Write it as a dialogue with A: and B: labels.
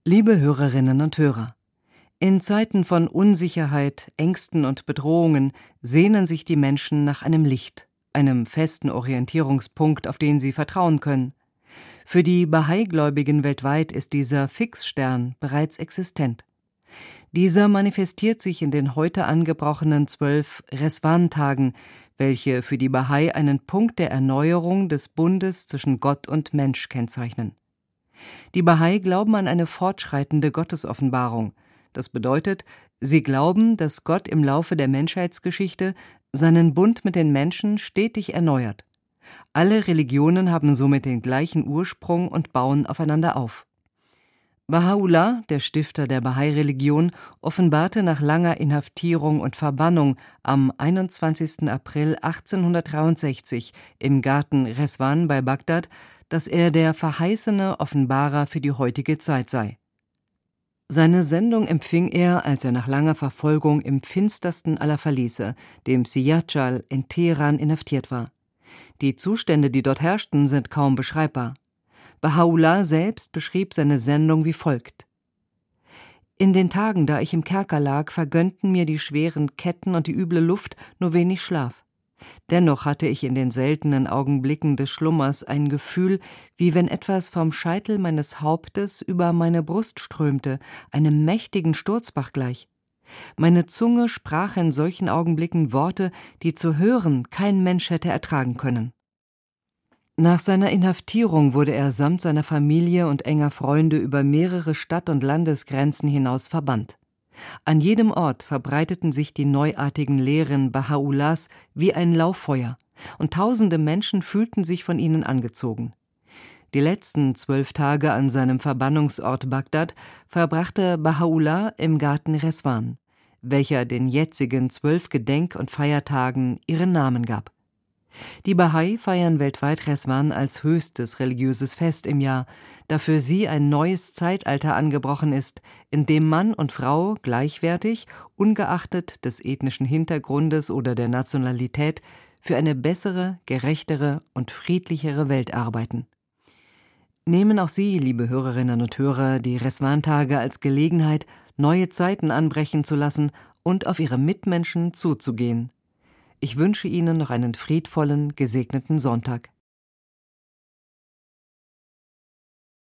A: Liebe Hörerinnen und Hörer, in Zeiten von Unsicherheit, Ängsten und Bedrohungen sehnen sich die Menschen nach einem Licht, einem festen Orientierungspunkt, auf den sie vertrauen können. Für die Bahai-Gläubigen weltweit ist dieser Fixstern bereits existent. Dieser manifestiert sich in den heute angebrochenen 12 Reswan-Tagen, welche für die Bahai einen Punkt der Erneuerung des Bundes zwischen Gott und Mensch kennzeichnen. Die Bahai glauben an eine fortschreitende Gottesoffenbarung. Das bedeutet, sie glauben, dass Gott im Laufe der Menschheitsgeschichte seinen Bund mit den Menschen stetig erneuert. Alle Religionen haben somit den gleichen Ursprung und bauen aufeinander auf. Baha'u'llah, der Stifter der Bahai-Religion, offenbarte nach langer Inhaftierung und Verbannung am 21. April 1863 im Garten Reswan bei Bagdad, dass er der verheißene Offenbarer für die heutige Zeit sei. Seine Sendung empfing er, als er nach langer Verfolgung im finstersten aller Verliese, dem Siyajal in Teheran, inhaftiert war. Die Zustände, die dort herrschten, sind kaum beschreibbar. Baha'u'llah selbst beschrieb seine Sendung wie folgt: In den Tagen, da ich im Kerker lag, vergönnten mir die schweren Ketten und die üble Luft nur wenig Schlaf. Dennoch hatte ich in den seltenen Augenblicken des Schlummers ein Gefühl, wie wenn etwas vom Scheitel meines Hauptes über meine Brust strömte, einem mächtigen Sturzbach gleich. Meine Zunge sprach in solchen Augenblicken Worte, die zu hören kein Mensch hätte ertragen können. Nach seiner Inhaftierung wurde er samt seiner Familie und enger Freunde über mehrere Stadt- und Landesgrenzen hinaus verbannt. An jedem Ort verbreiteten sich die neuartigen Lehren Baha'u'llahs wie ein Lauffeuer, und tausende Menschen fühlten sich von ihnen angezogen. Die letzten 12 Tage an seinem Verbannungsort Bagdad verbrachte Baha'u'llah im Garten Reswan, welcher den jetzigen 12 Gedenk- und Feiertagen ihren Namen gab. Die Bahai feiern weltweit Reswan als höchstes religiöses Fest im Jahr, da für sie ein neues Zeitalter angebrochen ist, in dem Mann und Frau gleichwertig, ungeachtet des ethnischen Hintergrundes oder der Nationalität, für eine bessere, gerechtere und friedlichere Welt arbeiten. Nehmen auch Sie, liebe Hörerinnen und Hörer, die Reswan-Tage als Gelegenheit, neue Zeiten anbrechen zu lassen und auf Ihre Mitmenschen zuzugehen. Ich wünsche Ihnen noch einen friedvollen, gesegneten Sonntag.